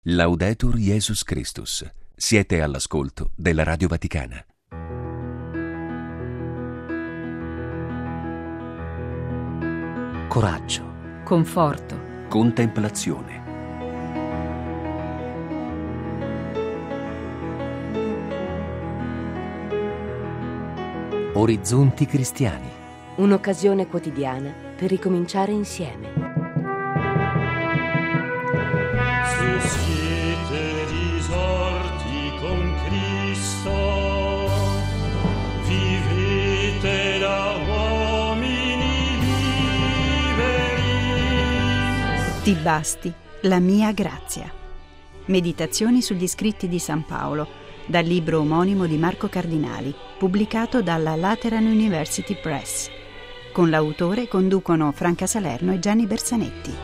Laudetur Jesus Christus. Siete all'ascolto della Radio Vaticana. Coraggio, conforto, Contemplazione. orizzonti cristiani. un'occasione quotidiana per ricominciare insieme. Se siete risorti con Cristo, vivete da uomini liberi. Ti basti la mia grazia. Meditazioni sugli scritti di San Paolo, dal libro omonimo di Marco Cardinali, pubblicato dalla Lateran University Press. Con l'autore conducono Franca Salerno e Gianni Bersanetti.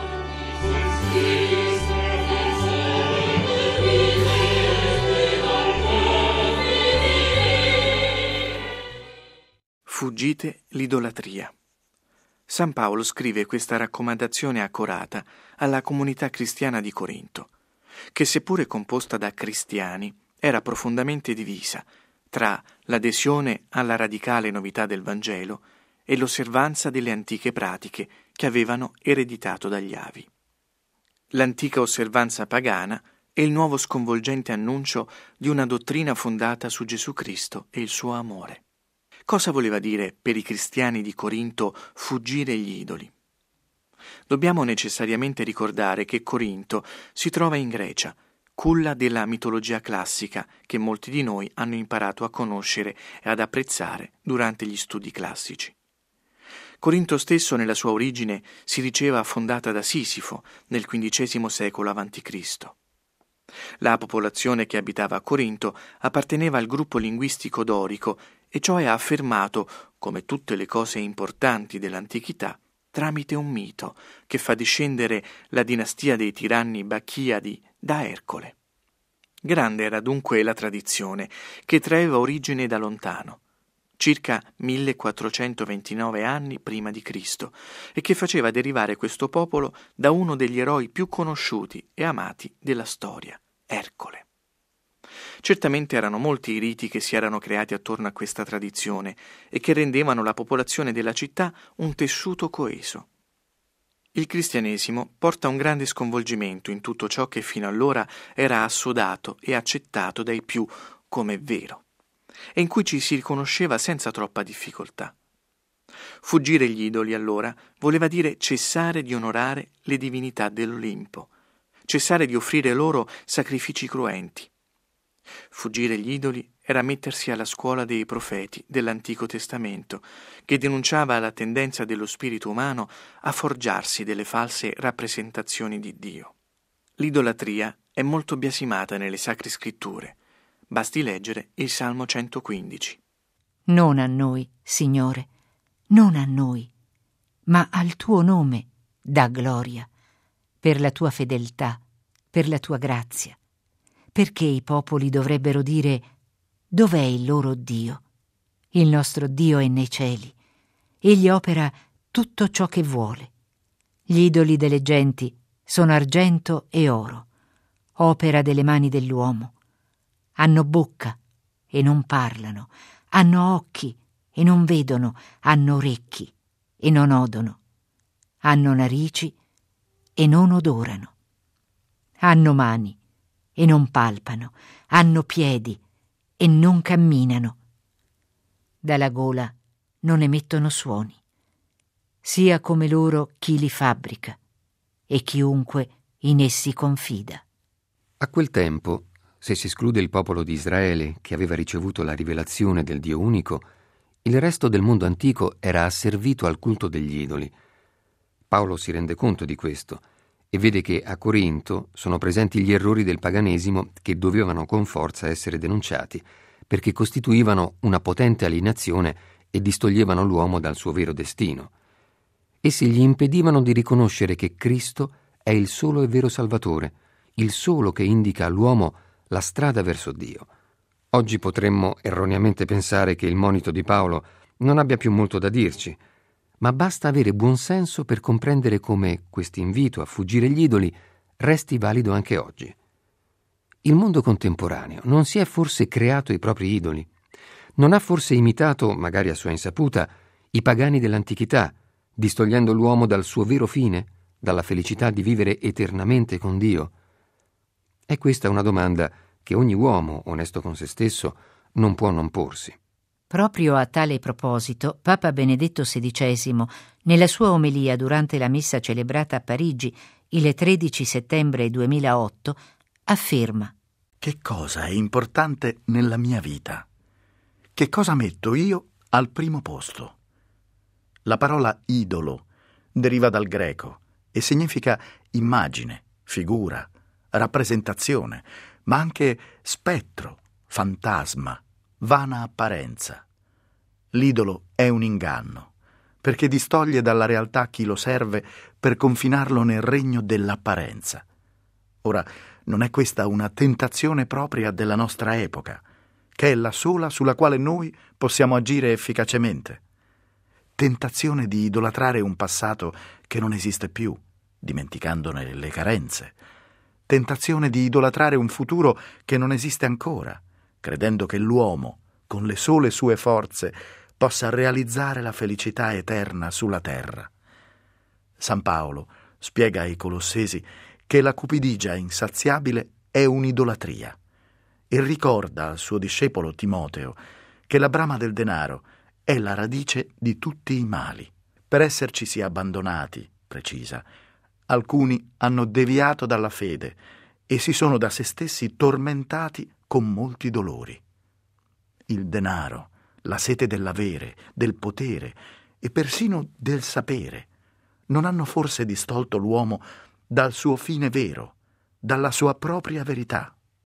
Fuggite l'idolatria. San Paolo scrive questa raccomandazione accorata alla comunità cristiana di Corinto, che seppure composta da cristiani, era profondamente divisa tra l'adesione alla radicale novità del Vangelo e l'osservanza delle antiche pratiche che avevano ereditato dagli avi. L'antica osservanza pagana e il nuovo sconvolgente annuncio di una dottrina fondata su Gesù Cristo e il suo amore. Cosa voleva dire per i cristiani di Corinto fuggire gli idoli? Dobbiamo necessariamente ricordare che Corinto si trova in Grecia, culla della mitologia classica che molti di noi hanno imparato a conoscere e ad apprezzare durante gli studi classici. Corinto stesso nella sua origine si diceva fondata da Sisifo nel XV secolo a.C. La popolazione che abitava a Corinto apparteneva al gruppo linguistico dorico e ciò è affermato, come tutte le cose importanti dell'antichità, tramite un mito che fa discendere la dinastia dei tiranni Bacchiadi da Ercole. Grande era dunque la tradizione, che traeva origine da lontano, circa 1429 anni prima di Cristo, e che faceva derivare questo popolo da uno degli eroi più conosciuti e amati della storia, Ercole. Certamente erano molti i riti che si erano creati attorno a questa tradizione e che rendevano la popolazione della città un tessuto coeso. Il cristianesimo porta un grande sconvolgimento in tutto ciò che fino allora era assodato e accettato dai più come vero, e in cui ci si riconosceva senza troppa difficoltà. Fuggire gli idoli, allora, voleva dire cessare di onorare le divinità dell'Olimpo, cessare di offrire loro sacrifici cruenti. Fuggire gli idoli era mettersi alla scuola dei profeti dell'Antico Testamento, che denunciava la tendenza dello spirito umano a forgiarsi delle false rappresentazioni di Dio. L'idolatria è molto biasimata nelle Sacre Scritture. Basti leggere il Salmo 115. Non a noi, Signore, non a noi, ma al tuo nome dà gloria, per la tua fedeltà, per la tua grazia. Perché i popoli dovrebbero dire: dov'è il loro Dio? Il nostro Dio è nei cieli. Egli opera tutto ciò che vuole. Gli idoli delle genti sono argento e oro, opera delle mani dell'uomo. Hanno bocca e non parlano, hanno occhi e non vedono, hanno orecchi e non odono, hanno narici e non odorano, hanno mani e non palpano, hanno piedi e non camminano. Dalla gola non emettono suoni. Sia come loro chi li fabbrica e chiunque in essi confida. A quel tempo, se si esclude il popolo di Israele, che aveva ricevuto la rivelazione del Dio unico, il resto del mondo antico era asservito al culto degli idoli. Paolo si rende conto di questo e vede che a Corinto sono presenti gli errori del paganesimo che dovevano con forza essere denunciati, perché costituivano una potente alienazione e distoglievano l'uomo dal suo vero destino. Essi gli impedivano di riconoscere che Cristo è il solo e vero Salvatore, il solo che indica all'uomo la strada verso Dio. Oggi potremmo erroneamente pensare che il monito di Paolo non abbia più molto da dirci, ma basta avere buon senso per comprendere come quest'invito a fuggire gli idoli resti valido anche oggi. Il mondo contemporaneo non si è forse creato i propri idoli? Non ha forse imitato, magari a sua insaputa, i pagani dell'antichità, distogliendo l'uomo dal suo vero fine, dalla felicità di vivere eternamente con Dio? È questa una domanda che ogni uomo, onesto con se stesso, non può non porsi. Proprio a tale proposito, Papa Benedetto XVI, nella sua omelia durante la messa celebrata a Parigi il 13 settembre 2008, afferma: Che cosa è importante nella mia vita? Che cosa metto io al primo posto? La parola idolo deriva dal greco e significa immagine, figura, rappresentazione, ma anche spettro, fantasma, vana apparenza. L'idolo è un inganno, perché distoglie dalla realtà chi lo serve per confinarlo nel regno dell'apparenza. Ora, non è questa una tentazione propria della nostra epoca, che è la sola sulla quale noi possiamo agire efficacemente? Tentazione di idolatrare un passato che non esiste più, dimenticandone le carenze. Tentazione di idolatrare un futuro che non esiste ancora, credendo che l'uomo, con le sole sue forze, possa realizzare la felicità eterna sulla terra. San Paolo spiega ai Colossesi che la cupidigia insaziabile è un'idolatria e ricorda al suo discepolo Timoteo che la brama del denaro è la radice di tutti i mali. Per essercisi abbandonati, precisa, alcuni hanno deviato dalla fede e si sono da se stessi tormentati con molti dolori. Il denaro, la sete dell'avere, del potere e persino del sapere non hanno forse distolto l'uomo dal suo fine vero, dalla sua propria verità.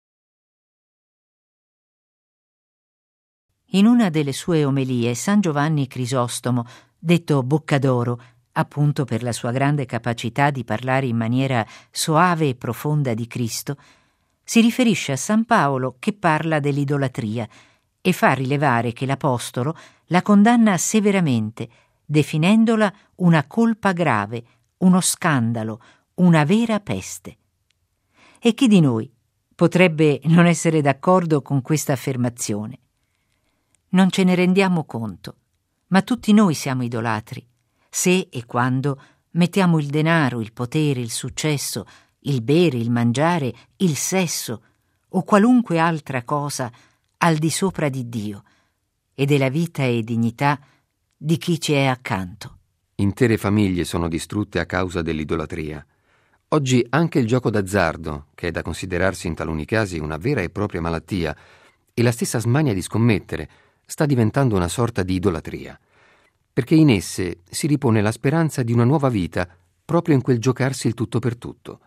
In una delle sue omelie, San Giovanni Crisostomo, detto Boccadoro, appunto per la sua grande capacità di parlare in maniera soave e profonda di Cristo, si riferisce a San Paolo che parla dell'idolatria e fa rilevare che l'Apostolo la condanna severamente, definendola una colpa grave, uno scandalo, una vera peste. E chi di noi potrebbe non essere d'accordo con questa affermazione? Non ce ne rendiamo conto, ma tutti noi siamo idolatri, se e quando mettiamo il denaro, il potere, il successo, il bere, il mangiare, il sesso o qualunque altra cosa al di sopra di Dio e della vita e dignità di chi ci è accanto. Intere famiglie sono distrutte a causa dell'idolatria. Oggi anche il gioco d'azzardo, che è da considerarsi in taluni casi una vera e propria malattia, e la stessa smania di scommettere, sta diventando una sorta di idolatria, perché in esse si ripone la speranza di una nuova vita proprio in quel giocarsi il tutto per tutto.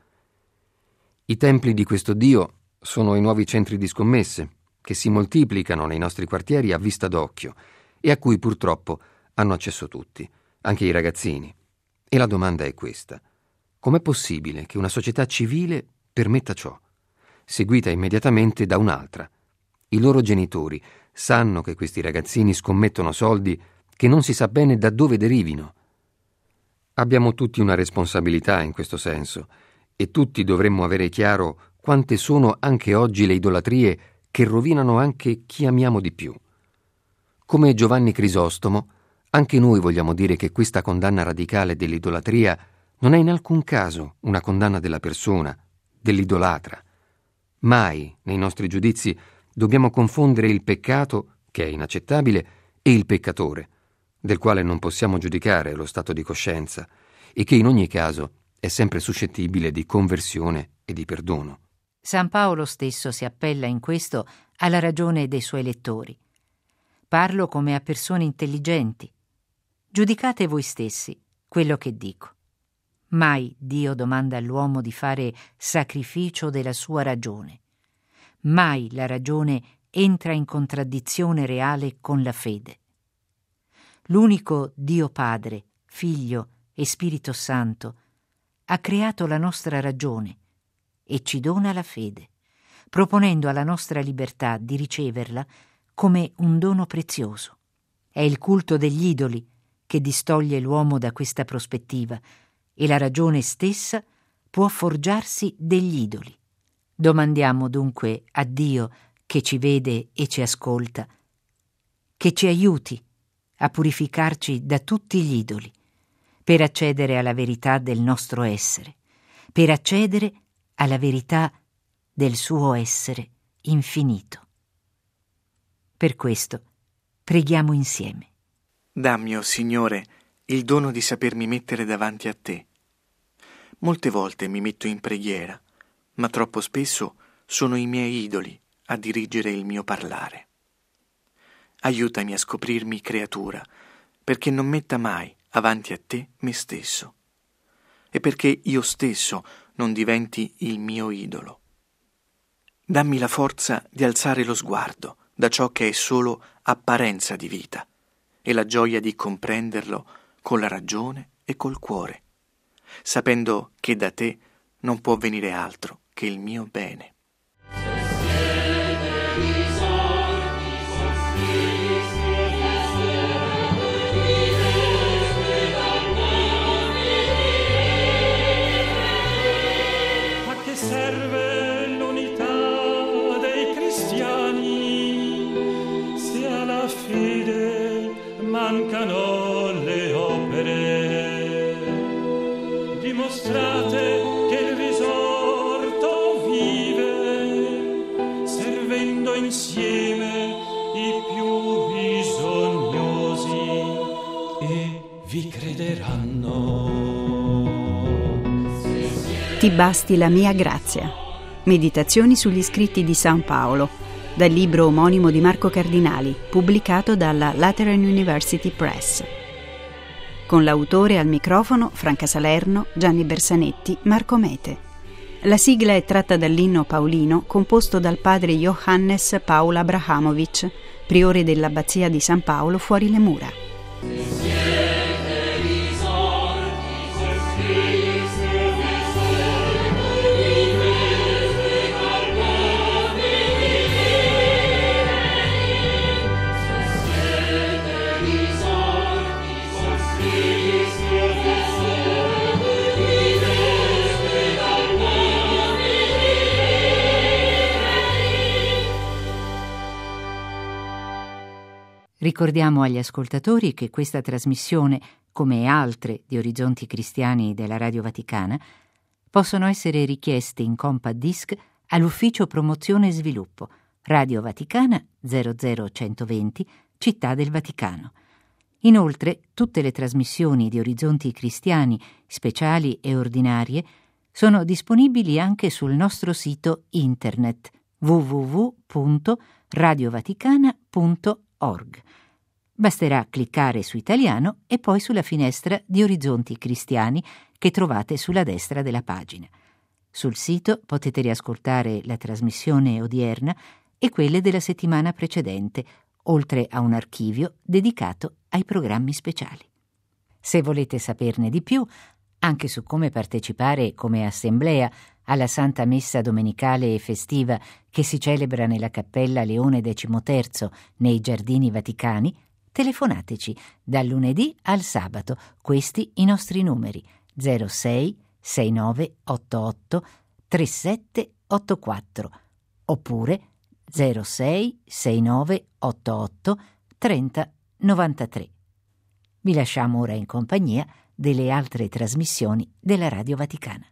I templi di questo Dio sono i nuovi centri di scommesse, che si moltiplicano nei nostri quartieri a vista d'occhio e a cui purtroppo hanno accesso tutti, anche i ragazzini. E la domanda è questa: com'è possibile che una società civile permetta ciò, seguita immediatamente da un'altra? I loro genitori sanno che questi ragazzini scommettono soldi che non si sa bene da dove derivino. Abbiamo tutti una responsabilità in questo senso e tutti dovremmo avere chiaro quante sono anche oggi le idolatrie che rovinano anche chi amiamo di più. Come Giovanni Crisostomo, anche noi vogliamo dire che questa condanna radicale dell'idolatria non è in alcun caso una condanna della persona, dell'idolatra. Mai, nei nostri giudizi, dobbiamo confondere il peccato, che è inaccettabile, e il peccatore, del quale non possiamo giudicare lo stato di coscienza e che in ogni caso è sempre suscettibile di conversione e di perdono. San Paolo stesso si appella in questo alla ragione dei suoi lettori. Parlo come a persone intelligenti. Giudicate voi stessi quello che dico. Mai Dio domanda all'uomo di fare sacrificio della sua ragione. Mai la ragione entra in contraddizione reale con la fede. L'unico Dio Padre, Figlio e Spirito Santo ha creato la nostra ragione e ci dona la fede, proponendo alla nostra libertà di riceverla come un dono prezioso. È il culto degli idoli che distoglie l'uomo da questa prospettiva e la ragione stessa può forgiarsi degli idoli. Domandiamo dunque a Dio, che ci vede e ci ascolta, che ci aiuti a purificarci da tutti gli idoli, per accedere alla verità del nostro essere, per accedere alla verità del suo essere infinito. Per questo preghiamo insieme. Dammi, o Signore, il dono di sapermi mettere davanti a te. Molte volte mi metto in preghiera, ma troppo spesso sono i miei idoli a dirigere il mio parlare. Aiutami a scoprirmi creatura, perché non metta mai avanti a te me stesso, e perché io stesso non diventi il mio idolo. Dammi la forza di alzare lo sguardo da ciò che è solo apparenza di vita e la gioia di comprenderlo con la ragione e col cuore, sapendo che da te non può venire altro che il mio bene. A che serve l'unità dei cristiani se alla fede mancano le opere? Dimostrate che il risorto vive, servendo insieme i più bisognosi, e vi crederanno. Ti basti la mia grazia. Meditazioni sugli scritti di San Paolo, dal libro omonimo di Marco Cardinali, pubblicato dalla Lateran University Press. Con l'autore al microfono Franca Salerno, Gianni Bersanetti, Marco Mete. La sigla è tratta dall'inno paolino composto dal padre Johannes Paul Abrahamovic, priore dell'abbazia di San Paolo fuori le mura. Ricordiamo agli ascoltatori che questa trasmissione, come altre di Orizzonti Cristiani della Radio Vaticana, possono essere richieste in compact disc all'Ufficio Promozione e Sviluppo, Radio Vaticana 00120, Città del Vaticano. Inoltre, tutte le trasmissioni di Orizzonti Cristiani, speciali e ordinarie, sono disponibili anche sul nostro sito internet www.radiovaticana.org. Basterà cliccare su Italiano e poi sulla finestra di Orizzonti Cristiani che trovate sulla destra della pagina. Sul sito potete riascoltare la trasmissione odierna e quelle della settimana precedente, oltre a un archivio dedicato ai programmi speciali. Se volete saperne di più, anche su come partecipare come assemblea alla Santa Messa domenicale e festiva che si celebra nella Cappella Leone XIII nei Giardini Vaticani, telefonateci dal lunedì al sabato, questi i nostri numeri 06 69 88 3784 oppure 06 69 88 30 93. Vi lasciamo ora in compagnia delle altre trasmissioni della Radio Vaticana.